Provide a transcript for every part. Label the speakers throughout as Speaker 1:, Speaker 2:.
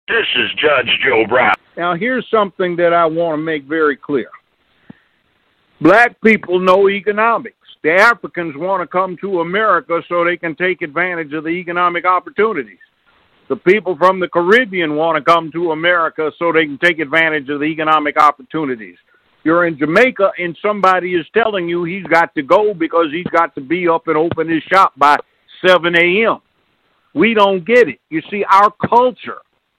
Speaker 1: This is Judge Joe Brown.
Speaker 2: Now, here's something that I want to make very clear. Black people know economics. The Africans want to come to America so they can take advantage of the economic opportunities. The people from the Caribbean want to come to America so they can take advantage of the economic opportunities. You're in Jamaica and somebody is telling you he's got to go because he's got to be up and open his shop by 7 a.m. We don't get it. You see, our culture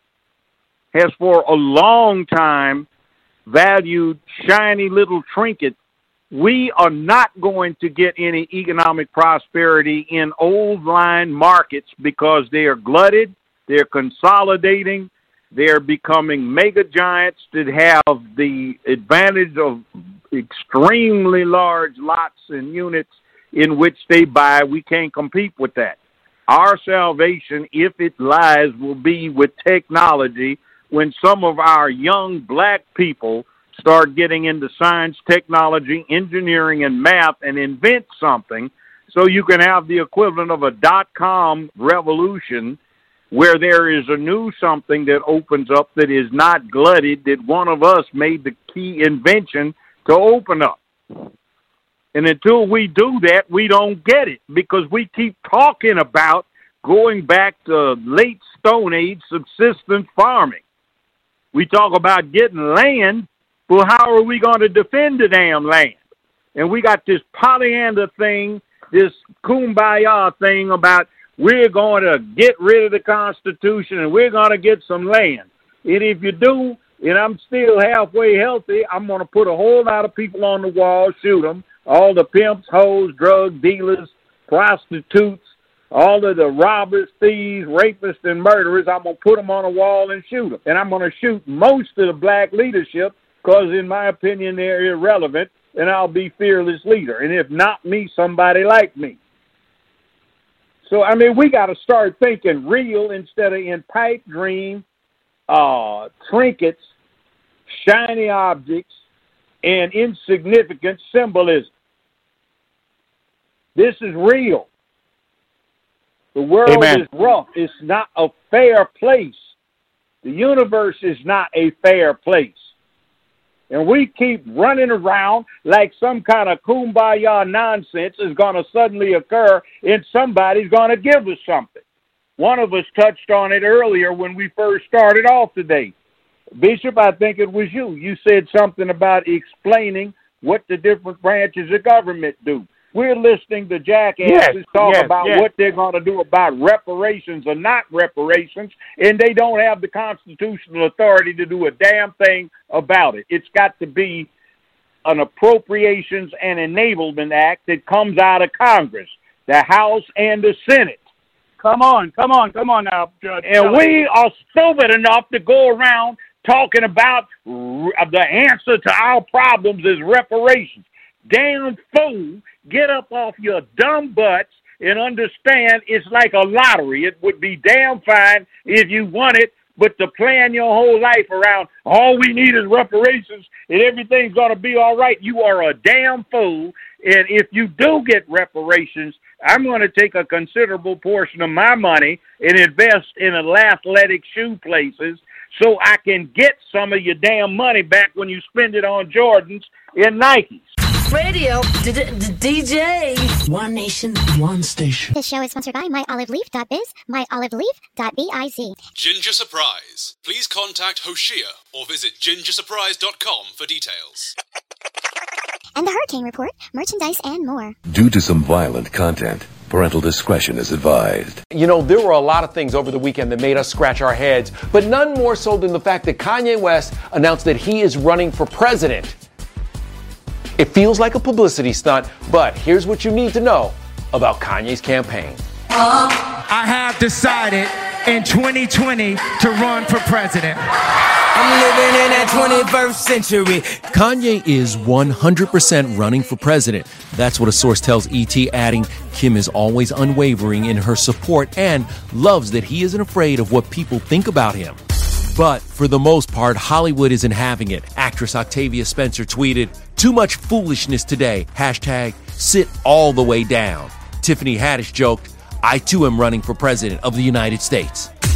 Speaker 2: has for a long time valued shiny little trinkets. We are not going to get any economic prosperity in old line markets because they are glutted, they're consolidating, they're becoming mega giants that have the advantage of extremely large lots and units in which they buy. We can't compete with that. Our salvation, if it lies, will be with technology when some of our young black people start getting into science, technology, engineering, and math and invent something so you can have the equivalent of a dot-com revolution where there is a new something that opens up that is not glutted, that one of us made the key invention to open up. And until we do that, we don't get it because we keep talking about going back to late Stone Age subsistence farming. We talk about getting land. Well, how are we going to defend the damn land? And we got this Pollyanna thing, this kumbaya thing about we're going to get rid of the Constitution and we're going to get some land. And if you do, and I'm still halfway healthy, I'm going to put a whole lot of people on the wall, shoot them, all the pimps, hoes, drug dealers, prostitutes, all of the robbers, thieves, rapists, and murderers. I'm going to put them on a wall and shoot them. And I'm going to shoot most of the black leadership because, in my opinion, they're irrelevant, and I'll be fearless leader. And if not me, somebody like me. So, I mean, we got to start thinking real instead of in pipe dream, trinkets, shiny objects, and insignificant symbolism. This is real. The world
Speaker 3: Amen.
Speaker 2: is rough. It's not a fair place. The universe is not a fair place. And we keep running around like some kind of kumbaya nonsense is going to suddenly occur and somebody's going to give us something. One of us touched on it earlier when we first started off today. Bishop, I think it was you. You said something about explaining what the different branches of government do. We're listening to jackasses talk about what they're going to do about reparations or not reparations, and they don't have the constitutional authority to do a damn thing about it. It's got to be an Appropriations and Enablement Act that comes out of Congress, the House and the Senate.
Speaker 3: Come on now, Judge.
Speaker 2: And we are stupid enough to go around talking about the answer to our problems is reparations. Damn fool, get up off your dumb butts and understand it's like a lottery. It would be damn fine if you won it, but to plan your whole life around all we need is reparations and everything's going to be all right, you are a damn fool. And if you do get reparations, I'm going to take a considerable portion of my money and invest in athletic shoe places so I can get some of your damn money back when you spend it on Jordans and Nikes.
Speaker 4: Radio, DJ.
Speaker 5: One nation, one station.
Speaker 6: This show is sponsored by myoliveleaf.biz, myoliveleaf.biz.
Speaker 7: Ginger Surprise. Please contact Hoshea or visit gingersurprise.com for details.
Speaker 6: And the Hurricane Report, merchandise, and more.
Speaker 8: Due to some violent content, parental discretion is advised.
Speaker 9: You know, there were a lot of things over the weekend that made us scratch our heads, but none more so than the fact that Kanye West announced that he is running for president. It feels like a publicity stunt, but here's what you need to know about Kanye's campaign.
Speaker 10: I have decided in 2020 to run for president.
Speaker 5: I'm living in that 21st century.
Speaker 11: Kanye is 100% running for president. That's what a source tells ET, adding, Kim is always unwavering in her support and loves that he isn't afraid of what people think about him. But for the most part, Hollywood isn't having it. Actress Octavia Spencer tweeted, "Too much foolishness today. Hashtag sit all the way down." Tiffany Haddish joked, "I too am running for president of the United States."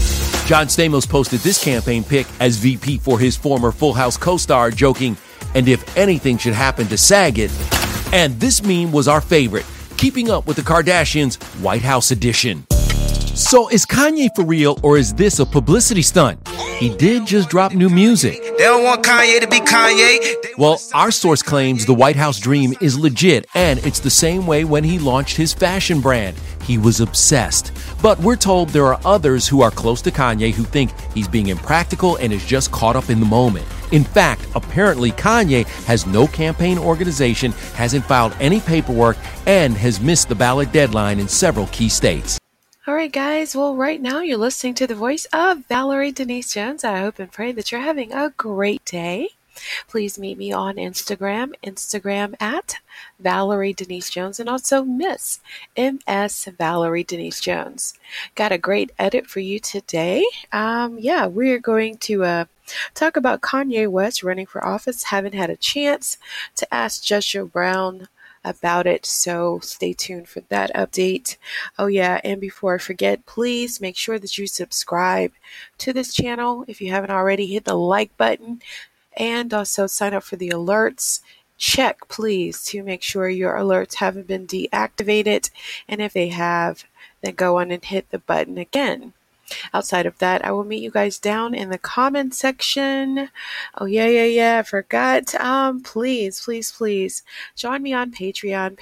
Speaker 11: John Stamos posted this campaign pic as VP for his former Full House co-star, joking, "And if anything should happen to Saget." And this meme was our favorite, Keeping Up with the Kardashians White House edition. So is Kanye for real, or is this a publicity stunt? He did just drop new music.
Speaker 5: They don't want Kanye to be Kanye.
Speaker 11: Well, our source claims the White House dream is legit, and it's the same way when he launched his fashion brand. He was obsessed. But we're told there are others who are close to Kanye who think he's being impractical and is just caught up in the moment. In fact, apparently Kanye has no campaign organization, hasn't filed any paperwork, and has missed the ballot deadline in several key states.
Speaker 12: All right, guys. Well, right now you're listening to the voice of Valerie Denise Jones. I hope and pray that you're having a great day. Please meet me on Instagram at Valerie Denise Jones, and also Miss MS Valerie Denise Jones. Got a great edit for you today. We're going to talk about Kanye West running for office. Haven't had a chance to ask Judge Joe Brown about it, so stay tuned for that update. Oh yeah, and before I forget, please make sure that you subscribe to this channel. If you haven't already, hit the like button and also sign up for the alerts. Check, please, to make sure your alerts haven't been deactivated, and if they have, then go on and hit the button again. Outside of that, I will meet you guys down in the comment section. Oh, yeah, I forgot. Please join me on Patreon,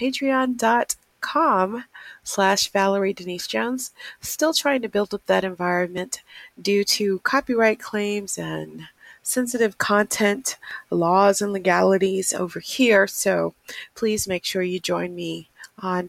Speaker 12: patreon.com/Valerie Denise Jones. Still trying to build up that environment due to copyright claims and sensitive content, laws and legalities over here. So please make sure you join me on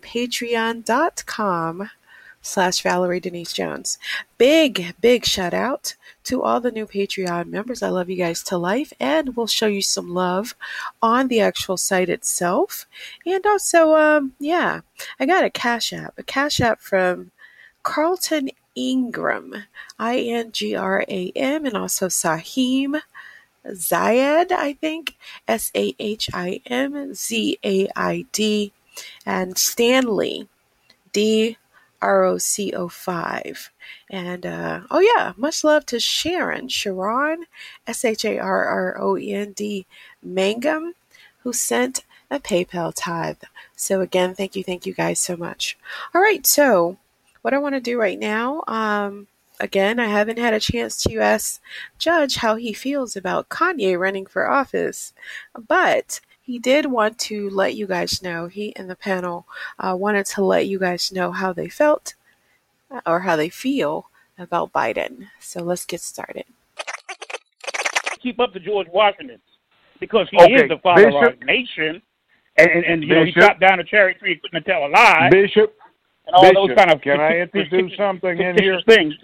Speaker 12: patreon.com/Valerie Denise Jones. Big shout out to all the new Patreon members. I love you guys to life, and we'll show you some love on the actual site itself. And also, I got a Cash App from Carlton Ingram, INGRAM, and also Sahim Zayed, I think, SAHIMZAID, and Stanley DROCO5. And much love to Sharon SHARROND Mangum, who sent a PayPal tithe. So again, thank you guys so much. All right, so what I want to do right now, again, I haven't had a chance to ask Judge how he feels about Kanye running for office, but he did want to let you guys know, he and the panel wanted to let you guys know how they felt or how they feel about Biden. So let's get started.
Speaker 3: Keep up to George Washington, because he is the father of our nation, and he chopped down a cherry tree, couldn't tell a lie.
Speaker 2: Bishop,
Speaker 3: and all those kind of
Speaker 2: can I introduce something in here?
Speaker 3: Things.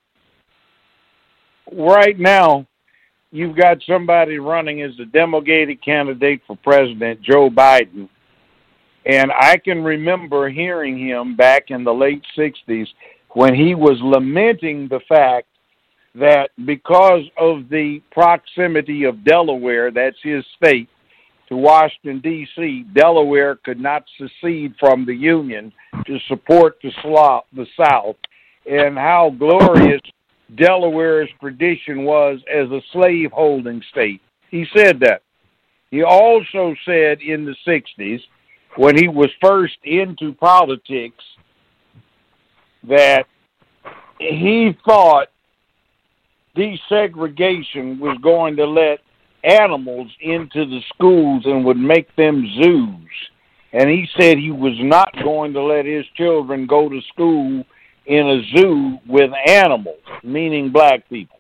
Speaker 2: Right now, you've got somebody running as the Democratic candidate for president, Joe Biden. And I can remember hearing him back in the late 60s when he was lamenting the fact that because of the proximity of Delaware, that's his state, to Washington, D.C., Delaware could not secede from the Union to support the South, and how glorious Delaware's tradition was as a slave-holding state. He said that. He also said in the 60s, when he was first into politics, that he thought desegregation was going to let animals into the schools and would make them zoos. And he said he was not going to let his children go to school in a zoo with animals, meaning black people.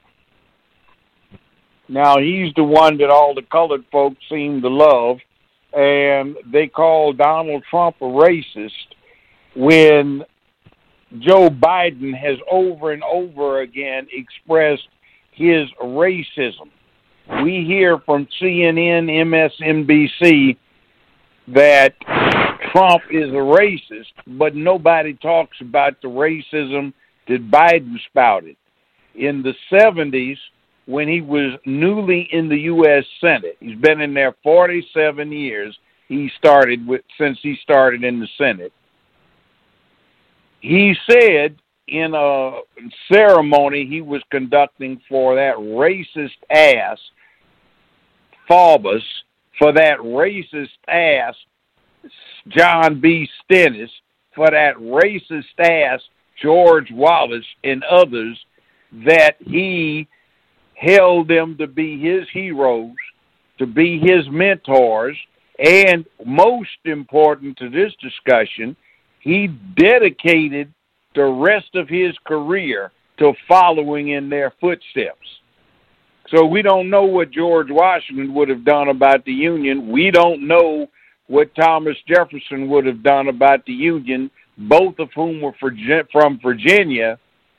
Speaker 2: Now, he's the one that all the colored folks seem to love, and they call Donald Trump a racist when Joe Biden has over and over again expressed his racism. We hear from CNN, MSNBC that Trump is a racist, but nobody talks about the racism that Biden spouted. In the 70s, when he was newly in the U.S. Senate, he's been in there 47 years, since he started in the Senate. He said in a ceremony he was conducting for that racist ass, Faubus, for that racist ass, John B. Stennis, for that racist ass, George Wallace, and others, that he held them to be his heroes, to be his mentors, and most important to this discussion, he dedicated the rest of his career to following in their footsteps. So we don't know what George Washington would have done about the Union. We don't know what Thomas Jefferson would have done about the Union, both of whom were from Virginia,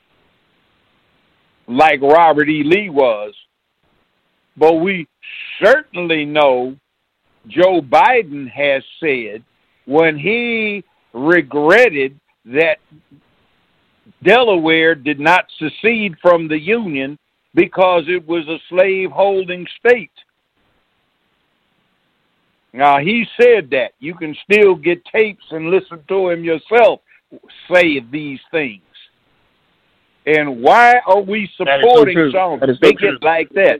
Speaker 2: like Robert E. Lee was. But we certainly know Joe Biden has said when he regretted that Delaware did not secede from the Union because it was a slave-holding state. Now, he said that. You can still get tapes and listen to him yourself say these things. And why are we supporting some bigot like that?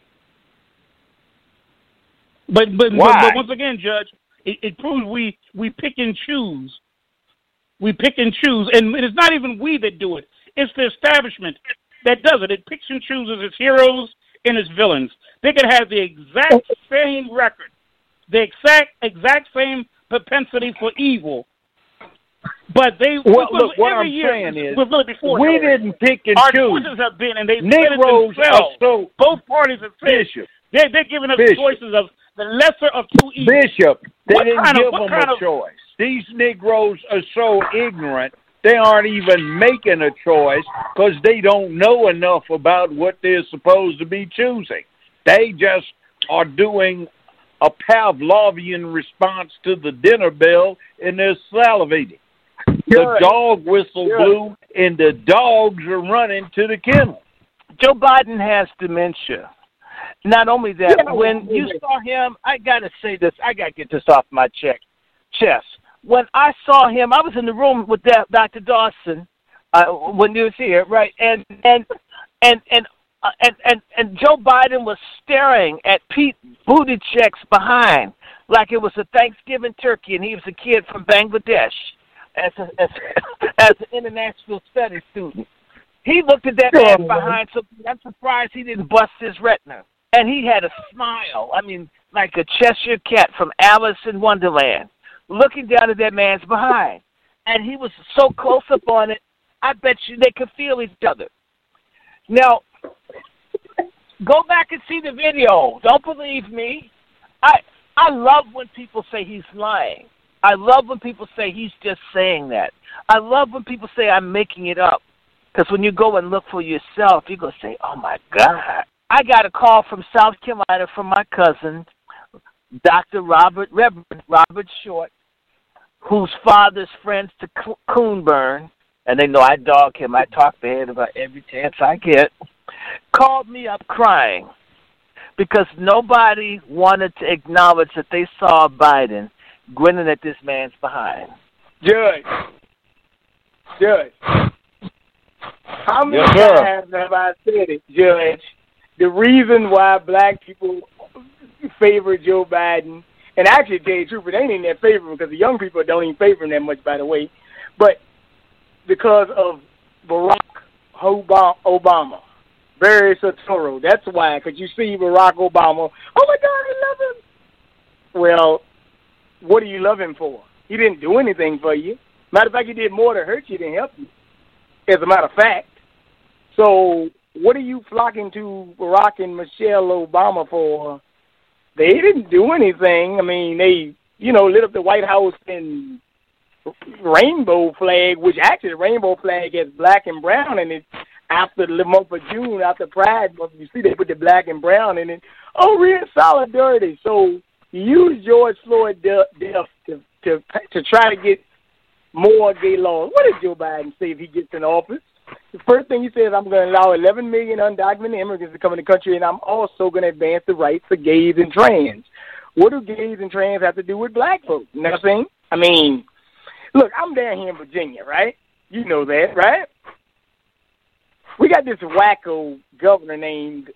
Speaker 3: But once again, Judge, it proves we pick and choose. We pick and choose, and it's not even we that do it. It's the establishment that does it. It picks and chooses its heroes and its villains. They could have the exact same record, the exact same propensity for evil, but they.
Speaker 2: Well, look, what I'm saying is, we didn't pick and
Speaker 3: our
Speaker 2: choose.
Speaker 3: Choices have been, and they've
Speaker 2: Negroes
Speaker 3: themselves.
Speaker 2: So
Speaker 3: both parties have said they're giving us choices of the lesser of two evils.
Speaker 2: Bishop, they didn't give them a choice. These Negroes are so ignorant, they aren't even making a choice because they don't know enough about what they're supposed to be choosing. They just are doing a Pavlovian response to the dinner bell, and they're salivating. The dog whistle blew, and the dogs are running to the kennel.
Speaker 13: Joe Biden has dementia. Not only that, when you saw him, I got to say this. I got to get this off my chest. When I saw him, I was in the room with Dr. Dawson when he was here, right? And Joe Biden was staring at Pete Buttigieg's behind like it was a Thanksgiving turkey, and he was a kid from Bangladesh as an international studies student. He looked at that man behind, so I'm surprised he didn't bust his retina. And he had a smile, I mean, like a Cheshire cat from Alice in Wonderland, looking down at that man's behind. And he was so close up on it, I bet you they could feel each other. Now, go back and see the video. Don't believe me. I love when people say he's lying. I love when people say he's just saying that. I love when people say I'm making it up. Because when you go and look for yourself, you're going to say, oh, my God. I got a call from South Carolina from my cousin, Reverend Robert Short, whose father's friends to Coonburn, and they know I dog him. I talk to him about every chance I get, called me up crying because nobody wanted to acknowledge that they saw Biden grinning at this man's behind.
Speaker 14: Judge, how many times have I said it, Judge? The reason why black people favor Joe Biden, and actually, to tell you the truth, it ain't in their favor because the young people don't even favor him that much, by the way, but because of Barack Obama. Very thorough. That's why, because you see Barack Obama, oh my God, I love him. Well, what do you love him for? He didn't do anything for you. Matter of fact, he did more to hurt you than help you, as a matter of fact. So what are you flocking to Barack and Michelle Obama for? They didn't do anything. I mean, they, lit up the White House in rainbow flag, which actually the rainbow flag has black and brown in it. After the month of June, after Pride Month, you see they put the black and brown in it. Oh, we're in solidarity. So you use George Floyd death to try to get more gay laws. What did Joe Biden say if he gets in office? The first thing he says, I'm going to allow 11 million undocumented immigrants to come in the country, and I'm also going to advance the rights of gays and trans. What do gays and trans have to do with black folks? You know what I'm saying? I mean, look, I'm down here in Virginia, right? You know that, right? we got this wacko governor named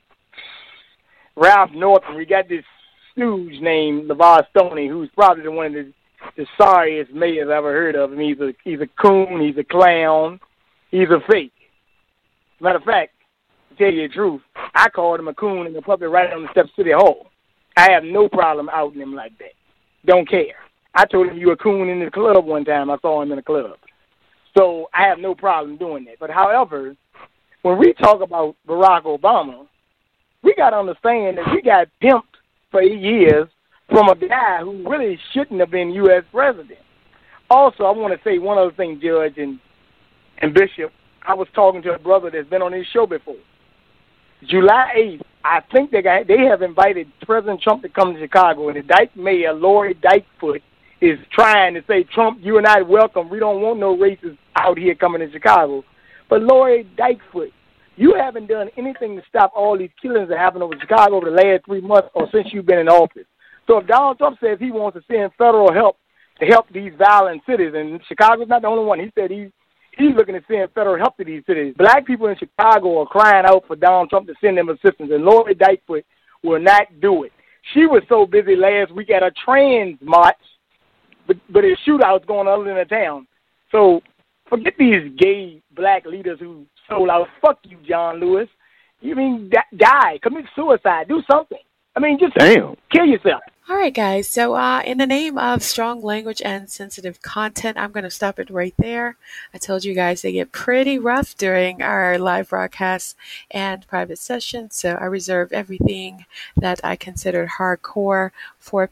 Speaker 14: Ralph Northam. We got this stooge named LeVar Stoney, who's probably one of the sorriest mayors I've ever heard of him. He's a coon, he's a clown, he's a fake. Matter of fact, to tell you the truth, I called him a coon in the public right on the steps of City Hall. I have no problem outing him like that. Don't care. I told him you a coon in the club one time. I saw him in the club. So I have no problem doing that. But however, when we talk about Barack Obama, we got to understand that we got pimped for 8 years from a guy who really shouldn't have been U.S. president. Also, I want to say one other thing, Judge and Bishop. I was talking to a brother that's been on this show before. July 8th, I think they have invited President Trump to come to Chicago, and the Dyke mayor, Lori Dykefoot, is trying to say, Trump, you and I welcome. We don't want no racists out here coming to Chicago. But Lori Dykefoot, you haven't done anything to stop all these killings that happened over Chicago over the last 3 months or since you've been in office. So if Donald Trump says he wants to send federal help to help these violent cities, and Chicago's not the only one. He said he's looking to send federal help to these cities. Black people in Chicago are crying out for Donald Trump to send them assistance, and Lori Dykefoot will not do it. She was so busy last week at a trans march, but a shootout's going on in the town. So forget these gay black leaders who sold out. Fuck you, John Lewis. You mean die, commit suicide, do something. I mean, just kill yourself.
Speaker 12: All right, guys. So in the name of strong language and sensitive content, I'm going to stop it right there. I told you guys they get pretty rough during our live broadcasts and private sessions. So I reserve everything that I considered hardcore for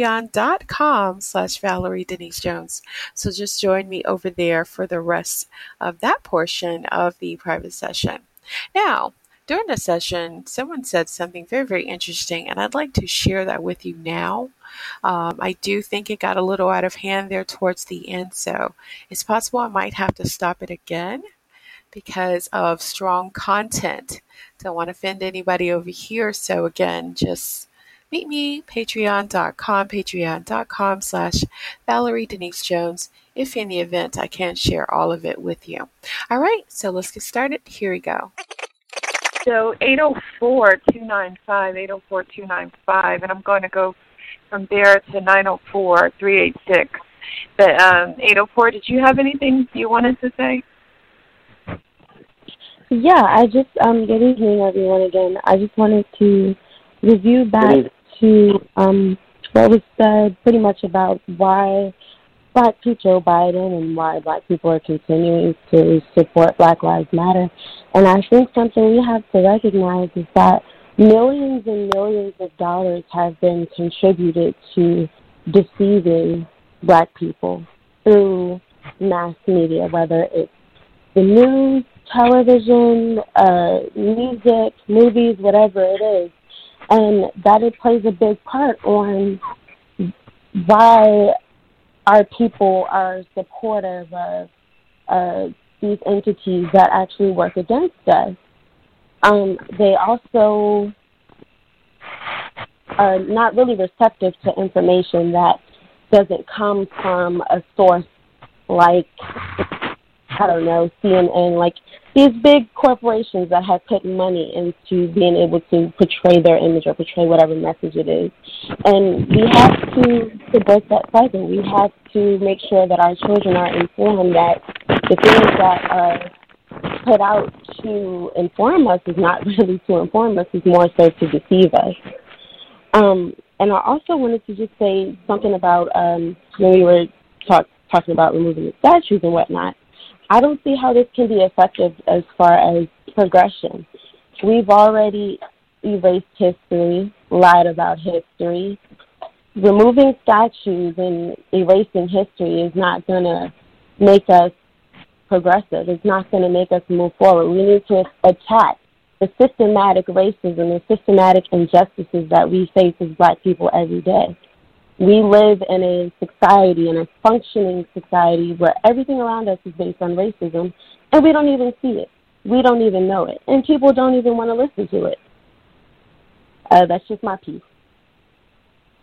Speaker 12: patreon.com/Valerie Denise Jones. So just join me over there for the rest of that portion of the private session. Now, during the session, someone said something very, very interesting, and I'd like to share that with you now. I do think it got a little out of hand there towards the end, so it's possible I might have to stop it again because of strong content. Don't want to offend anybody over here, so again, just meet me, patreon.com/Valerie Denise Jones, if in the event I can't share all of it with you. All right, so let's get started. Here we go.
Speaker 15: So 804-295, 804-295, and I'm going to go from there to 904-386. But 804, did you have anything you wanted to say?
Speaker 16: Yeah, I just, good evening, everyone, again. I just wanted to review back to what was said pretty much about why Black Joe Biden and why Black people are continuing to support Black Lives Matter. And I think something we have to recognize is that millions and millions of dollars have been contributed to deceiving Black people through mass media, whether it's the news, television, music, movies, whatever it is. And that it plays a big part on why our people are supportive of these entities that actually work against us. They also are not really receptive to information that doesn't come from a source like, I don't know, CNN, like these big corporations that have put money into being able to portray their image or portray whatever message it is. And we have to break that cycle. We have to make sure that our children are informed that the things that are put out to inform us is not really to inform us, it's more so to deceive us. And I also wanted to just say something about when we were talking about removing the statues and whatnot. I don't see how this can be effective as far as progression. We've already erased history, lied about history. Removing statues and erasing history is not going to make us progressive. It's not going to make us move forward. We need to attack the systematic racism and systematic injustices that we face as Black people every day. We live in a society, in a functioning society, where everything around us is based on racism, and we don't even see it. We don't even know it. And people don't even want to listen to it. That's just my piece.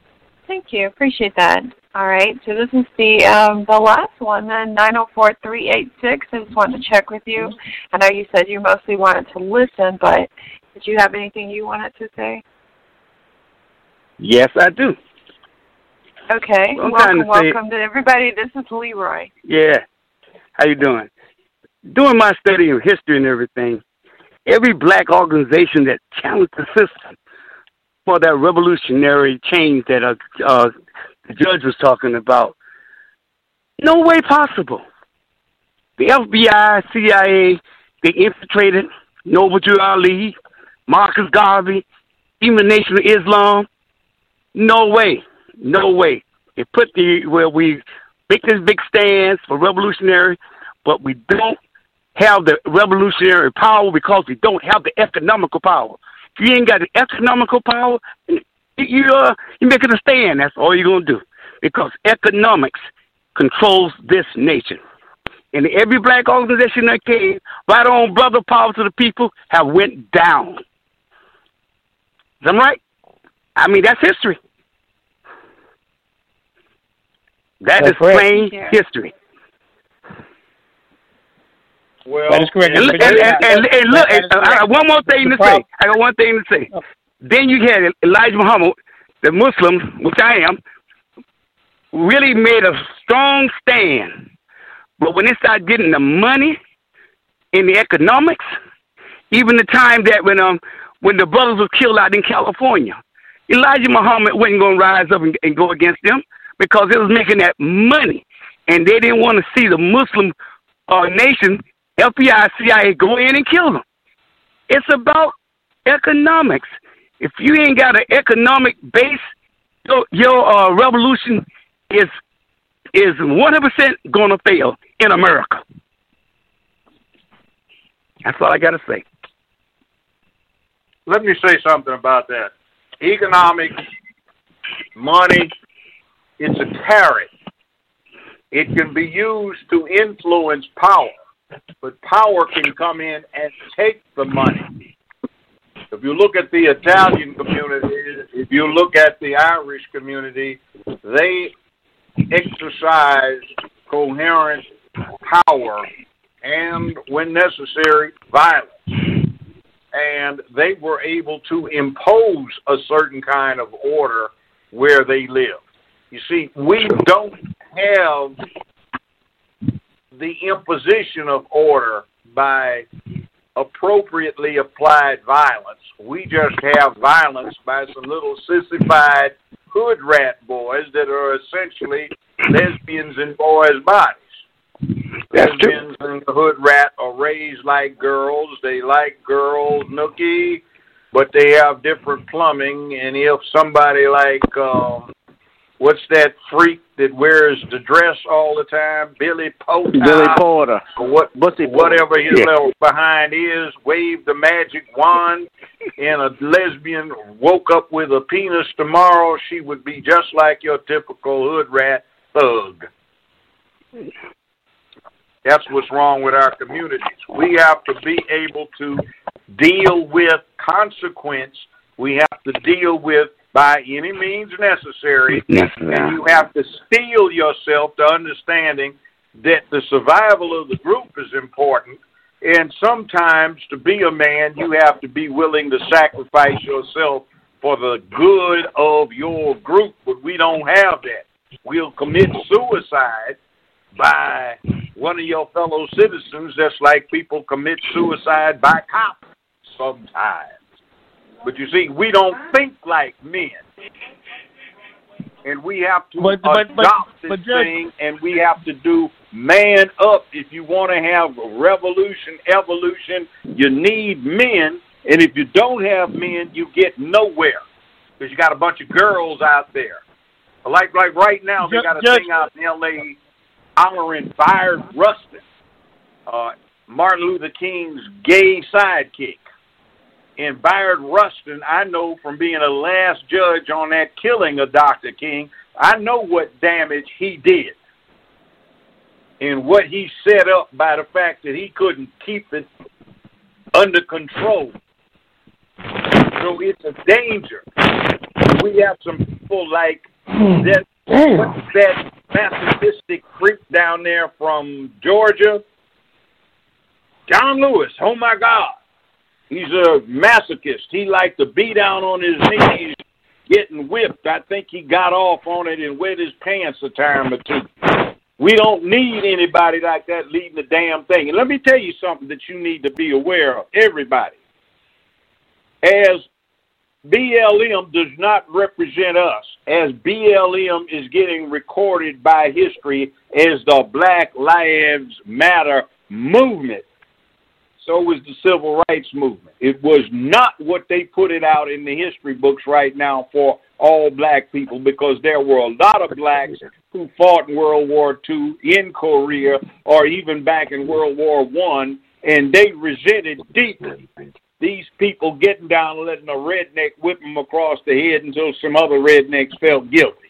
Speaker 15: Thank you. Appreciate that. All right. So this is the last one then, 904-386. I just wanted to check with you. I know you said you mostly wanted to listen, but did you have anything you wanted to say?
Speaker 17: Yes, I do.
Speaker 15: Okay. Welcome to everybody. This is Leroy.
Speaker 17: Yeah. How you doing? Doing my study of history and everything, every black organization that challenged the system for that revolutionary change that the judge was talking about, no way possible. The FBI, CIA, they infiltrated Noble Drew Ali, Marcus Garvey, even the Nation of Islam. No way. No way. They put where we make this big stance for revolutionary, but we don't have the revolutionary power because we don't have the economical power. If you ain't got the economical power, you're making a stand. That's all you're going to do. Because economics controls this nation. And every black organization that came, right on brother power to the people, have went down. Is that right? I mean, that's history. That is plain history.
Speaker 3: Well, that is correct.
Speaker 17: And look, I got one more thing to say. I got one thing to say. Then you had Elijah Muhammad, the Muslim, which I am, really made a strong stand. But when they started getting the money in the economics, even the time that when the brothers were killed out in California, Elijah Muhammad wasn't going to rise up and go against them because it was making that money. And they didn't want to see the Muslim nation, FBI, CIA, go in and kill them. It's about economics. If you ain't got an economic base, your revolution is 100% going to fail in America. That's all I got to say.
Speaker 2: Let me say something about that. Economics, money, it's a tariff. It can be used to influence power, but power can come in and take the money. If you look at the Italian community, if you look at the Irish community, they exercise coherent power and, when necessary, violence. And they were able to impose a certain kind of order where they live. You see, we don't have the imposition of order by appropriately applied violence. We just have violence by some little sissified hood rat boys that are essentially lesbians in boys' bodies. Lesbians and the hood rat are raised like girls. They like girls, nookie, but they have different plumbing. And if somebody like, what's that freak that wears the dress all the time? Billy Porter.
Speaker 17: Billy Porter.
Speaker 2: Whatever his little behind is, waved the magic wand, and a lesbian woke up with a penis tomorrow, she would be just like your typical hood rat thug. That's what's wrong with our communities. We have to be able to deal with consequence. We have to deal with by any means necessary. And you have to steel yourself to understanding that the survival of the group is important. And sometimes to be a man, you have to be willing to sacrifice yourself for the good of your group. But we don't have that. We'll commit suicide by one of your fellow citizens, just like people commit suicide by cops sometimes. But you see, we don't think like men. And we have to adopt this thing, and we have to do man up. If you want to have revolution, evolution, you need men. And if you don't have men, you get nowhere. Because you got a bunch of girls out there. Like right now, they got a thing out in L.A. honoring Bayard Rustin, Martin Luther King's gay sidekick. And Bayard Rustin, I know from being a last judge on that killing of Dr. King, I know what damage he did and what he set up by the fact that he couldn't keep it under control. So it's a danger. We have some people like what's that masochistic freak down there from Georgia? John Lewis. Oh my God, he's a masochist. He liked to be down on his knees, getting whipped. I think he got off on it and wet his pants a time or two. We don't need anybody like that leading the damn thing. And let me tell you something that you need to be aware of, everybody. As BLM does not represent us, as BLM is getting recorded by history as the Black Lives Matter movement, so was the Civil Rights Movement. It was not what they put it out in the history books right now for all black people, because there were a lot of blacks who fought in World War II, in Korea, or even back in World War I, and they resented deeply these people getting down and letting a redneck whip them across the head until some other rednecks felt guilty.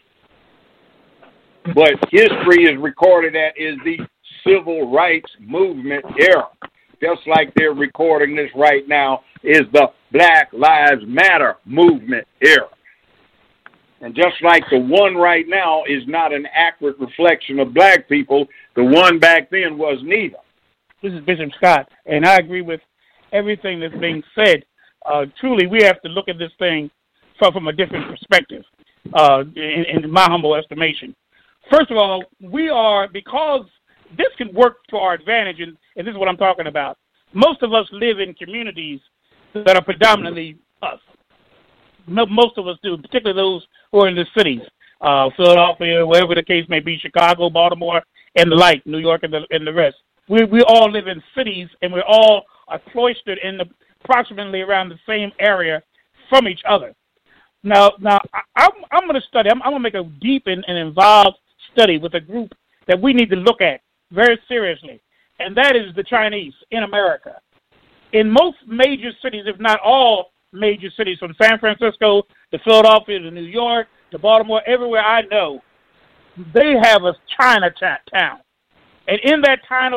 Speaker 2: But history is recorded as the Civil Rights Movement era, just like they're recording this right now is the Black Lives Matter movement era. And just like the one right now is not an accurate reflection of black people, the one back then was neither.
Speaker 3: This is Bishop Scott, and I agree with everything that's being said. Truly, we have to look at this thing from a different perspective, in my humble estimation. First of all, we are, because this can work to our advantage, and this is what I'm talking about. Most of us live in communities that are predominantly us. Most of us do, particularly those who are in the cities, Philadelphia, wherever the case may be, Chicago, Baltimore, and the like, New York, and the rest. We all live in cities, and we all are cloistered in approximately around the same area from each other. Now, I'm going to study. I'm going to make a deep and involved study with a group that we need to look at very seriously, and that is the Chinese in America. In most major cities, if not all major cities, from San Francisco to Philadelphia to New York to Baltimore, everywhere I know, they have a Chinatown. And in that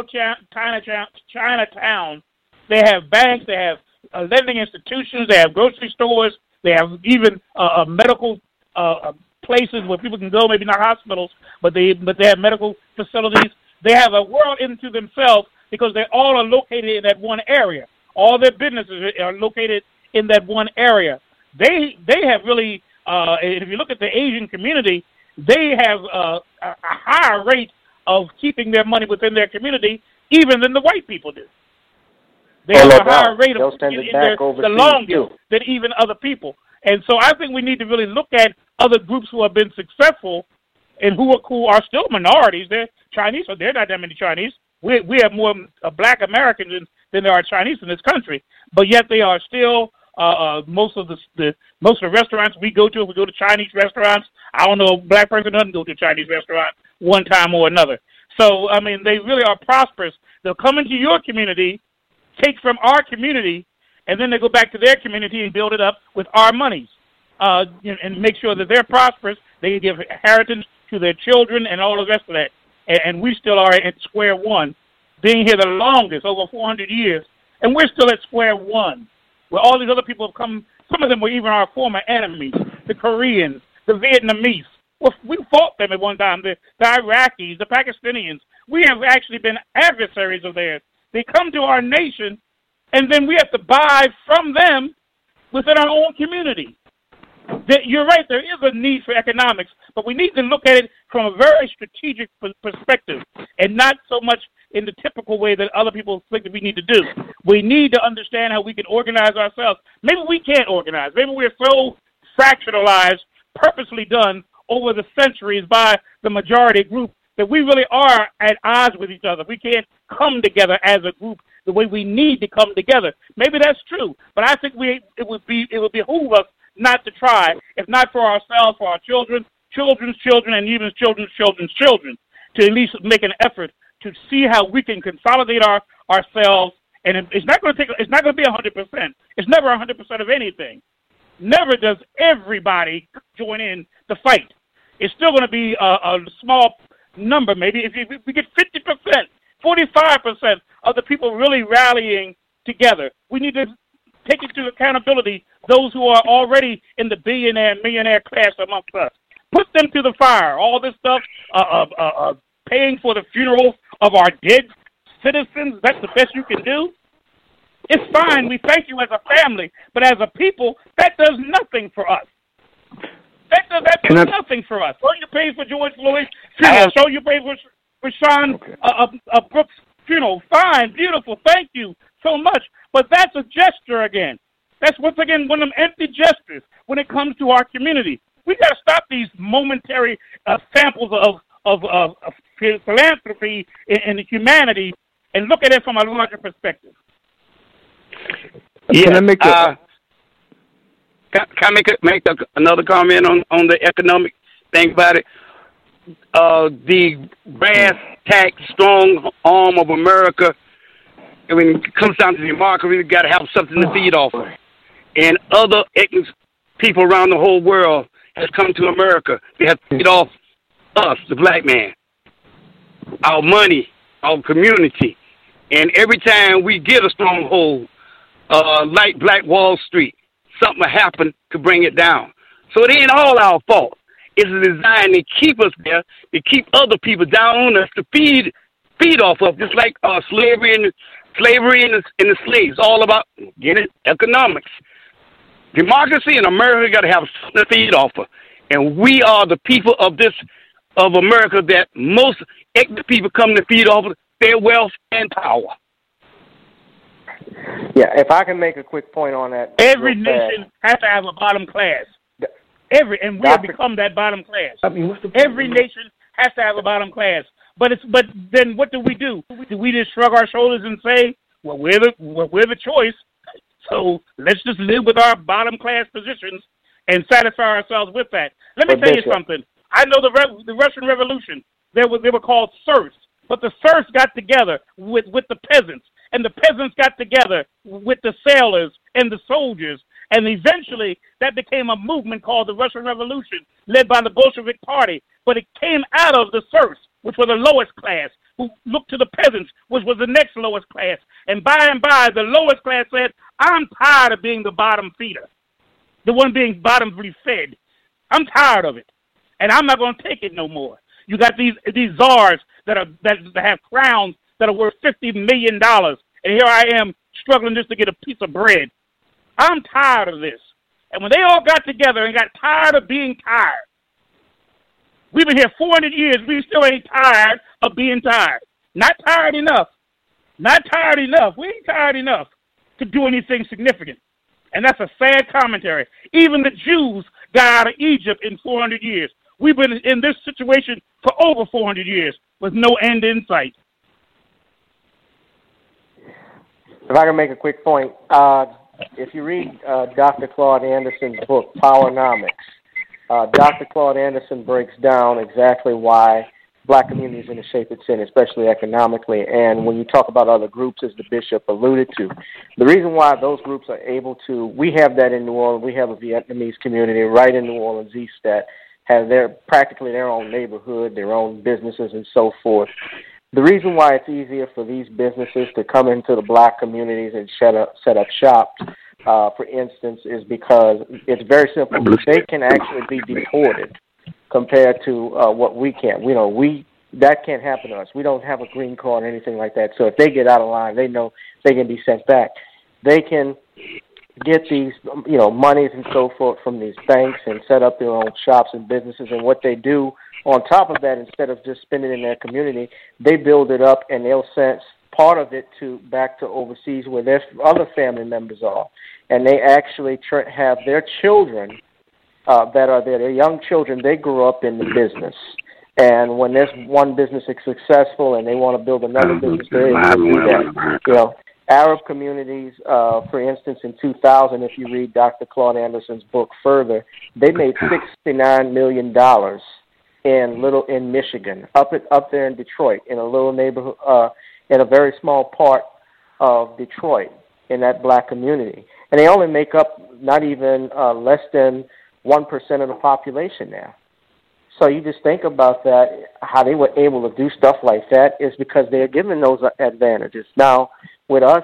Speaker 3: Chinatown, they have banks, they have lending institutions, they have grocery stores, they have even medical places where people can go, maybe not hospitals, but they have medical facilities. They have a world into themselves because they all are located in that one area. All their businesses are located in that one area. They have really, if you look at the Asian community, they have a higher rate of keeping their money within their community even than the white people do. They have a higher rate of keeping it in there the longest than even other people. And so I think we need to really look at other groups who have been successful and who are still minorities. They're Chinese, so they're not that many Chinese. We have more black Americans than there are Chinese in this country, but yet they are still most of the restaurants we go to. If we go to Chinese restaurants, I don't know a black person doesn't go to a Chinese restaurant one time or another. So I mean, they really are prosperous. They'll come into your community, take from our community, and then they go back to their community and build it up with our monies, and make sure that they're prosperous. They give inheritance to their children and all the rest of that. And we still are at square one, being here the longest, over 400 years, and we're still at square one, where all these other people have come. Some of them were even our former enemies, the Koreans, the Vietnamese. Well, we fought them at one time, the Iraqis, the Pakistanians. We have actually been adversaries of theirs. They come to our nation, and then we have to buy from them within our own community. You're right, there is a need for economics, but we need to look at it from a very strategic perspective and not so much in the typical way that other people think that we need to do. We need to understand how we can organize ourselves. Maybe we can't organize. Maybe we're so fractionalized, purposely done over the centuries by the majority group that we really are at odds with each other. We can't come together as a group the way we need to come together. Maybe that's true, but I think it would behoove us not to try, if not for ourselves, for our children, children's children, and even children's children's children, to at least make an effort to see how we can consolidate ourselves. And it's not going to be 100%. It's never 100% of anything. Never does everybody join in the fight. It's still going to be a small number. Maybe if we get 50%, 45% of the people really rallying together. We need to take into accountability those who are already in the billionaire, millionaire class amongst us. Put them to the fire. All this stuff, paying for the funeral of our dead citizens, that's the best you can do? It's fine. We thank you as a family, but as a people, that does nothing for us. That does nothing for us. So you pay for George Floyd's funeral. So you pay for Sean Brooks' funeral. Fine, beautiful. Thank you so much. But that's a gesture again. That's once again one of them empty gestures when it comes to our community. We got to stop these momentary samples of philanthropy and humanity and look at it from a larger perspective.
Speaker 17: Yeah. Can I make another comment on the economic thing about it? The brass tack strong arm of America, when it comes down to the market, we got to have something to feed off of. And other people around the whole world has come to America. They have to feed off us, the black man, our money, our community. And every time we get a stronghold, like Black Wall Street, something will happen to bring it down. So it ain't all our fault. It's designed to keep us there, to keep other people down on us, to feed off of, just like slavery and the slaves, all about getting economics. Democracy in America got to have something to feed off of. And we are the people of America that most people come to feed off of their wealth and power.
Speaker 18: Yeah, if I can make a quick point on that.
Speaker 3: Every nation has to have a bottom class. And we have become that bottom class. Every nation has to have a bottom class. But then what do? Do we just shrug our shoulders and say, well, we're the choice, so let's just live with our bottom class positions and satisfy ourselves with that? Let me tell you something. I know the Russian Revolution. They were called serfs, but the serfs got together with the peasants, and the peasants got together with the sailors and the soldiers, and eventually that became a movement called the Russian Revolution, led by the Bolshevik Party. But it came out of the serfs, which were the lowest class, who looked to the peasants, which was the next lowest class. And by, the lowest class said, I'm tired of being the bottom feeder, the one being bottomly fed. I'm tired of it, and I'm not going to take it no more. You got these czars that have crowns that are worth $50 million, and here I am struggling just to get a piece of bread. I'm tired of this. And when they all got together and got tired of being tired, we've been here 400 years, we still ain't tired of being tired. Not tired enough. Not tired enough. We ain't tired enough to do anything significant. And that's a sad commentary. Even the Jews got out of Egypt in 400 years. We've been in this situation for over 400 years with no end in sight.
Speaker 18: If I can make a quick point, if you read Dr. Claude Anderson's book, Powernomics, Dr. Claude Anderson breaks down exactly why black communities in the shape it's in, especially economically. And when you talk about other groups, as the bishop alluded to, the reason why those groups are able to, we have that in New Orleans. We have a Vietnamese community right in New Orleans East that have practically their own neighborhood, their own businesses, and so forth. The reason why it's easier for these businesses to come into the black communities and set up shop, for instance, is because it's very simple. They can actually be deported compared to what we can. That can't happen to us. We don't have a green card or anything like that. So if they get out of line, they know they can be sent back. They can get these, monies and so forth from these banks and set up their own shops and businesses. And what they do on top of that, instead of just spending it in their community, they build it up and they'll send part of it back to overseas where their other family members are. And they actually have their children that are there, their young children, they grew up in the business. And when this one business is successful and they want to build another business, they're able to do that. Arab communities, for instance, in 2000, if you read Dr. Claude Anderson's book further, they made $69 million in Michigan, up there in Detroit, in a little neighborhood, in a very small part of Detroit, in that black community. And they only make up not even less than 1% of the population now. So you just think about that, how they were able to do stuff like that is because they're given those advantages. Now, with us,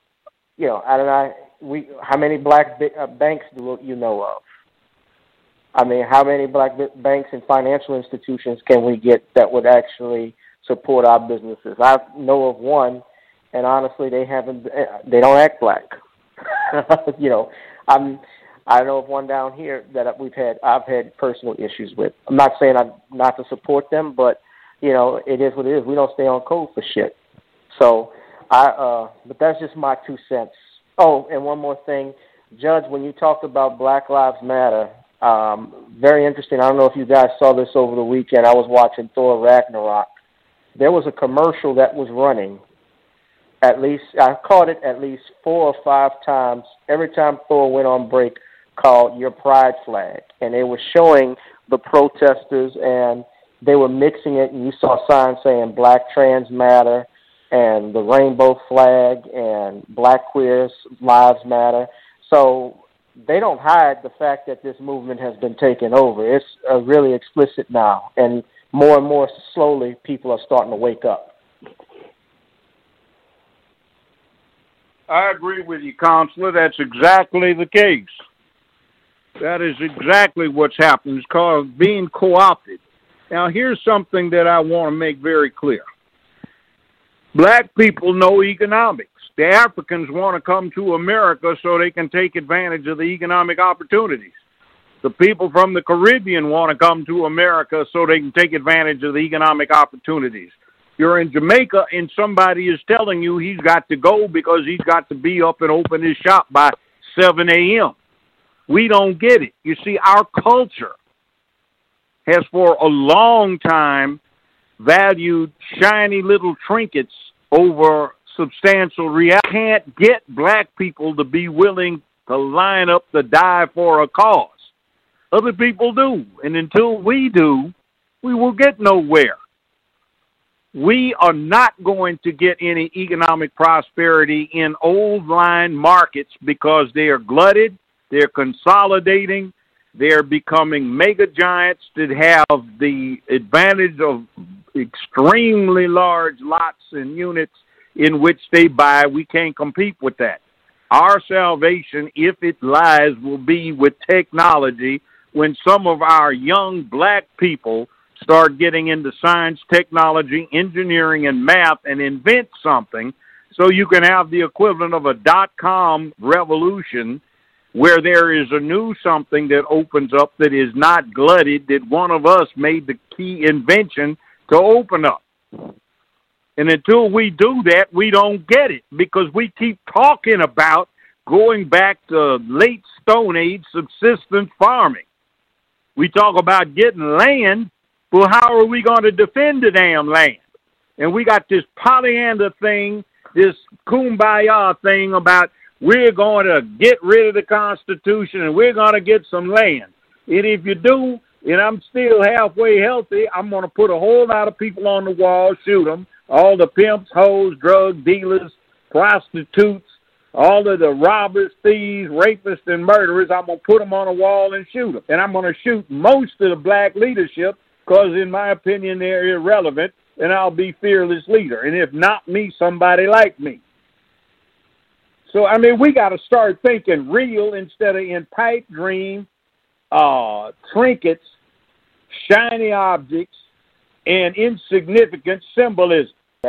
Speaker 18: how many black banks do you know of? I mean, how many black banks and financial institutions can we get that would actually support our businesses? I know of one, and honestly, they don't act black. You know, I know of one down here that I've had personal issues with. I'm not saying I'm not to support them, but you know, it is what it is. We don't stay on code for shit. So but that's just my 2 cents. Oh, and one more thing, Judge, when you talked about Black Lives Matter, very interesting. I don't know if you guys saw this over the weekend. I was watching Thor Ragnarok. There was a commercial that was running. I caught it at least 4 or 5 times. Every time Thor went on break, called Your Pride Flag. And they were showing the protesters, and they were mixing it, and you saw signs saying Black Trans Matter and the rainbow flag and Black Queers Lives Matter. So they don't hide the fact that this movement has been taken over. It's really explicit now, and more slowly people are starting to wake up.
Speaker 2: I agree with you, Counselor. That's exactly the case. That is exactly what's happened. It's called being co-opted. Now, here's something that I want to make very clear. Black people know economics. The Africans want to come to America so they can take advantage of the economic opportunities. The people from the Caribbean want to come to America so they can take advantage of the economic opportunities. You're in Jamaica and somebody is telling you he's got to go because he's got to be up and open his shop by 7 a.m. We don't get it. You see, our culture has for a long time valued shiny little trinkets over substantial reality. Can't get black people to be willing to line up to die for a cause. Other people do. And until we do, we will get nowhere. We are not going to get any economic prosperity in old line markets because they are glutted, they're consolidating, they're becoming mega giants that have the advantage of extremely large lots and units in which they buy. We can't compete with that. Our salvation, if it lies, will be with technology when some of our young black people start getting into science, technology, engineering, and math and invent something so you can have the equivalent of a dot-com revolution where there is a new something that opens up that is not glutted, that one of us made the key invention to open up. And until we do that, we don't get it because we keep talking about going back to late Stone Age subsistence farming. We talk about getting land. Well, how are we going to defend the damn land? And we got this Pollyanna thing, this kumbaya thing about we're going to get rid of the Constitution and we're going to get some land. And if you do, and I'm still halfway healthy, I'm going to put a whole lot of people on the wall, shoot them, all the pimps, hoes, drug dealers, prostitutes, all of the robbers, thieves, rapists, and murderers. I'm going to put them on a wall and shoot them. And I'm going to shoot most of the black leadership because, in my opinion, they're irrelevant, and I'll be fearless leader. And if not me, somebody like me. So, I mean, we got to start thinking real instead of in pipe dream, trinkets, shiny objects, and insignificant symbolism.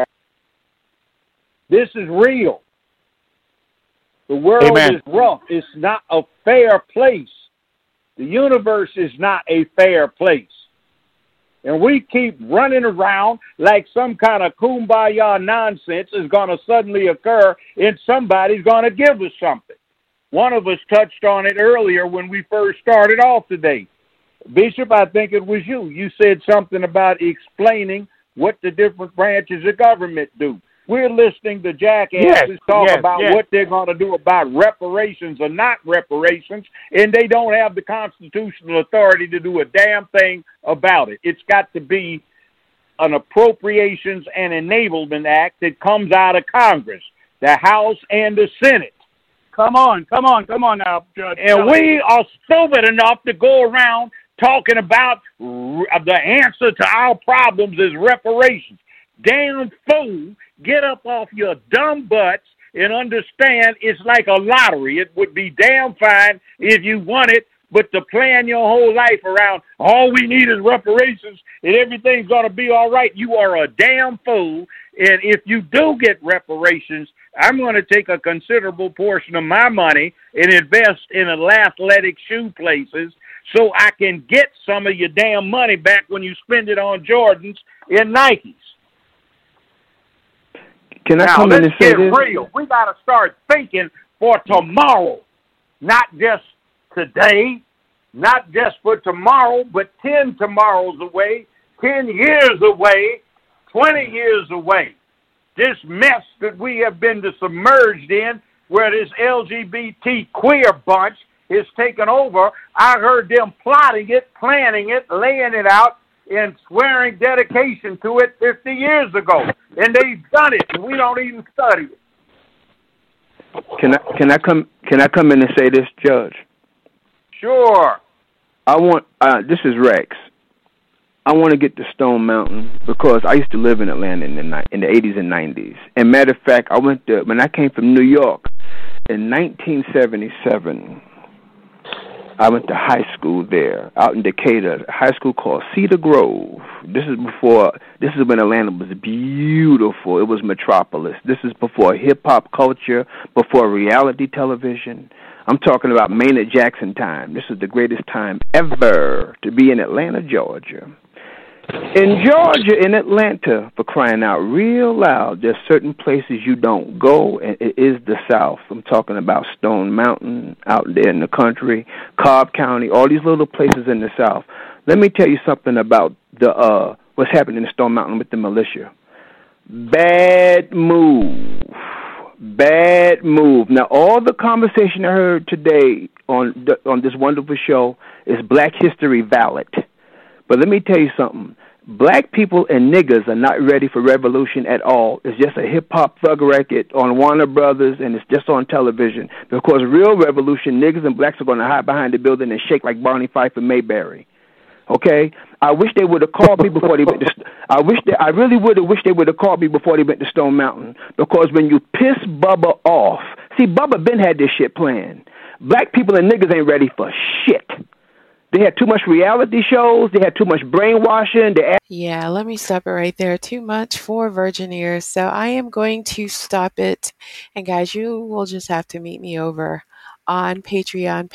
Speaker 2: This is real. The world
Speaker 3: Amen.
Speaker 2: is rough. It's not a fair place. The universe is not a fair place. And we keep running around like some kind of kumbaya nonsense is going to suddenly occur and somebody's going to give us something. One of us touched on it earlier when we first started off today. Bishop, I think it was you. You said something about explaining what the different branches of government do. We're listening to jackasses talk about what they're going to do about reparations or not reparations, and they don't have the constitutional authority to do a damn thing about it. It's got to be an Appropriations and Enablement Act that comes out of Congress, the House and the Senate.
Speaker 3: Come on now, Judge.
Speaker 2: And we are stupid enough to go around talking about the answer to our problems is reparations. Damn fool, get up off your dumb butts and understand it's like a lottery. It would be damn fine if you won it, But to plan your whole life around all we need is reparations and everything's going to be all right, you are a damn fool. And if you do get reparations, I'm going to take a considerable portion of my money and invest in athletic shoe places so I can get some of your damn money back when you spend it on Jordans and Nikes.
Speaker 19: Can I come in and say this?
Speaker 2: Let's get real. We got to start thinking for tomorrow, not just today, not just for tomorrow, but 10 tomorrows away, 10 years away, 20 years away. This mess that we have been submerged in, where this LGBT queer bunch is taken over, I heard them plotting it, planning it, laying it out, and swearing dedication to it 50 years ago. And they've done it, and we don't even study it.
Speaker 19: Can I come in and say this, Judge?
Speaker 2: Sure.
Speaker 19: This is Rex. I want to get to Stone Mountain because I used to live in Atlanta in the 80s and 90s. And matter of fact, when I came from New York in 1977, I went to high school there, out in Decatur, a high school called Cedar Grove. This is when Atlanta was beautiful. It was metropolis. This is before hip-hop culture, before reality television. I'm talking about Maynard Jackson time. This is the greatest time ever to be in Atlanta, Georgia. In Georgia, in Atlanta, for crying out real loud, there's certain places you don't go, and it is the South. I'm talking about Stone Mountain, out there in the country, Cobb County, all these little places in the South. Let me tell you something about what's happening in Stone Mountain with the militia. Bad move. Now, all the conversation I heard today on this wonderful show is Black History valid. But let me tell you something. Black people and niggas are not ready for revolution at all. It's just a hip-hop thug record on Warner Brothers, and it's just on television. Because real revolution, niggas and blacks are going to hide behind the building and shake like Barney Fife and Mayberry. Okay? I wish they would have called me before they went to... I really would have wished they would have called me before they went to Stone Mountain. Because when you piss Bubba off... See, Bubba Ben had this shit planned. Black people and niggas ain't ready for shit. They had too much reality shows. They had too much brainwashing.
Speaker 12: Yeah, let me stop it right there. Too much for virgin ears. So I am going to stop it. And guys, you will just have to meet me over on Patreon,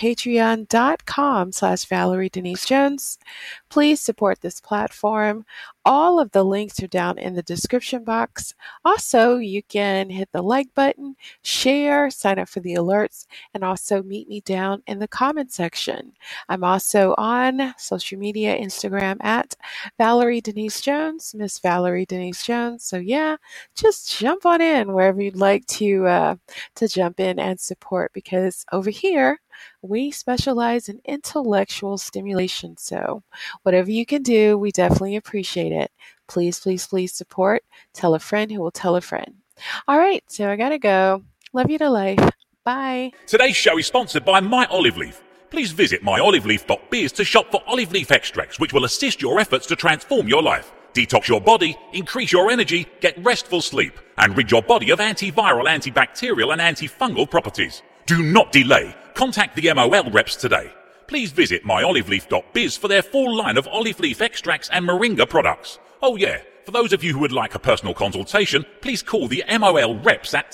Speaker 12: patreon.com/Valerie Denise Jones. Please support this platform. All of the links are down in the description box. Also, you can hit the like button, share, sign up for the alerts, and also meet me down in the comment section. I'm also on social media, Instagram at Valerie Denise Jones, Miss Valerie Denise Jones. So yeah, just jump on in wherever you'd like to jump in and support, because over here, we specialize in intellectual stimulation. So whatever you can do, we definitely appreciate it. Please, please, please support. Tell a friend who will tell a friend. All right, so I gotta go. Love you to life. Bye.
Speaker 20: Today's show is sponsored by My Olive Leaf. Please visit myoliveleaf.biz to shop for olive leaf extracts, which will assist your efforts to transform your life, detox your body, increase your energy, get restful sleep, and rid your body of antiviral, antibacterial, and antifungal properties. Do not delay. Contact the MOL reps today. Please visit myoliveleaf.biz for their full line of olive leaf extracts and moringa products. Oh yeah, for those of you who would like a personal consultation, please call the MOL reps at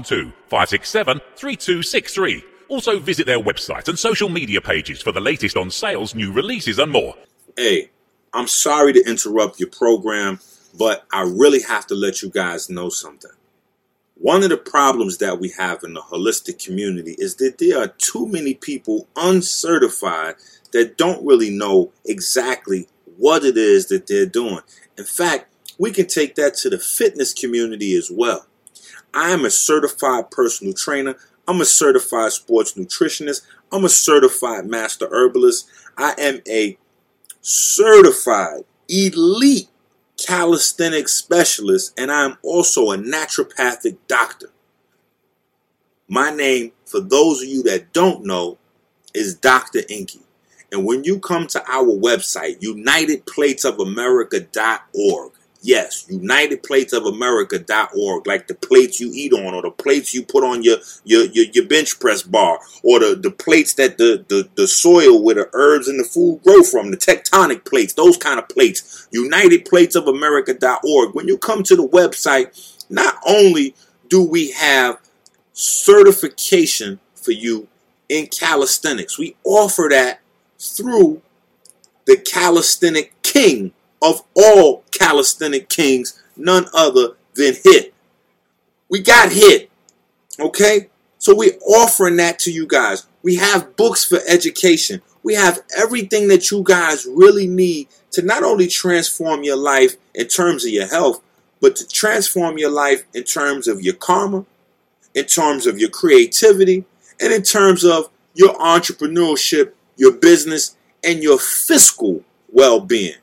Speaker 20: 612-567-3263. Also visit their website and social media pages for the latest on sales, new releases, and more.
Speaker 21: Hey, I'm sorry to interrupt your program, but I really have to let you guys know something. One of the problems that we have in the holistic community is that there are too many people uncertified that don't really know exactly what it is that they're doing. In fact, we can take that to the fitness community as well. I am a certified personal trainer. I'm a certified sports nutritionist. I'm a certified master herbalist. I am a certified elite calisthenics specialist, and I am also a naturopathic doctor. My name, for those of you that don't know, is Dr. Inky. And when you come to our website, UnitedPlatesOfAmerica.org, Yes, UnitedPlatesOfAmerica.org, like the plates you eat on, or the plates you put on your bench press bar, or the plates that the soil where the herbs and the food grow from, the tectonic plates, those kind of plates. UnitedPlatesOfAmerica.org. When you come to the website, not only do we have certification for you in calisthenics, we offer that through the calisthenic king of all calisthenic kings, none other than HIT. We got HIT, okay? So we're offering that to you guys. We have books for education. We have everything that you guys really need to not only transform your life in terms of your health, but to transform your life in terms of your karma, in terms of your creativity, and in terms of your entrepreneurship, your business, and your fiscal well-being.